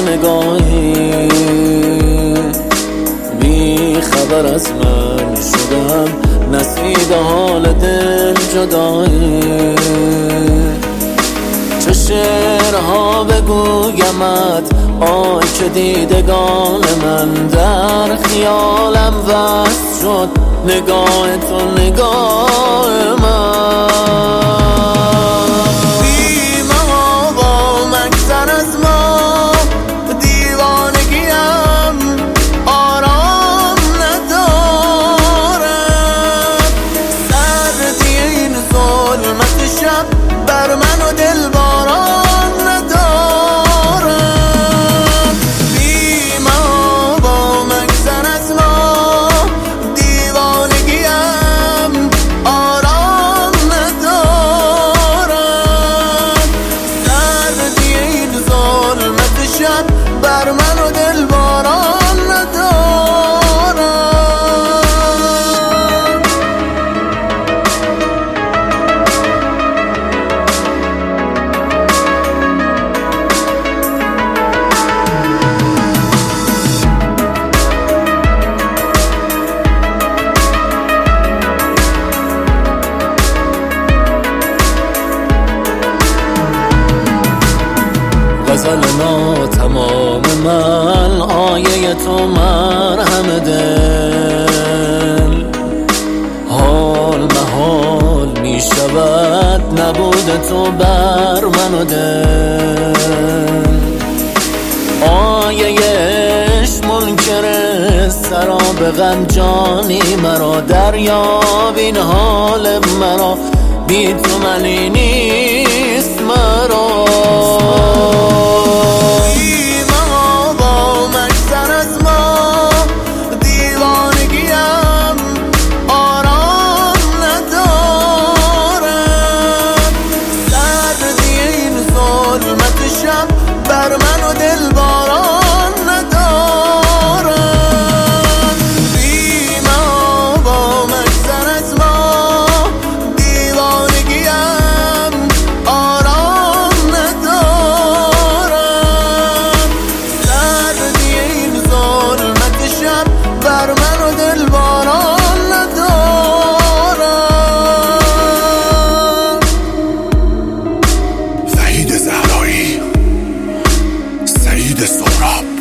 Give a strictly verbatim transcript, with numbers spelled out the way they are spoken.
نگاهی، بی خبر از من شدم نصیب حال دل جدایی. چه شعرها بگویمت آی که دیدگان من در خیالم وصل شد، نگاه تو نگاه من. بی محابا مگذر از ما، دیوانگیم آرام ندارم. سردی این ظلمت شب بر من و دل باران ندارم. بی محابا مگذر از ما، دیوانگیم آرام ندارم. سردی این ظلمت شب بر من و دل باران ندارم. غزل ناتمام من، آیه تو مرهم دل. حال محال می شود نبود تو بر من و دل. آیه عشق منکر سراب غم جانی مرا، دریاب این حال مرا، بی تو منی نیست مرا. بر من و دل باران ندارم. بی محابا مگذر از ما، دیوانگیم آرام ندارم. سردی این ظلمت شب بر من و دل باران ندارم. وحید زهرایی، سعید سهراب.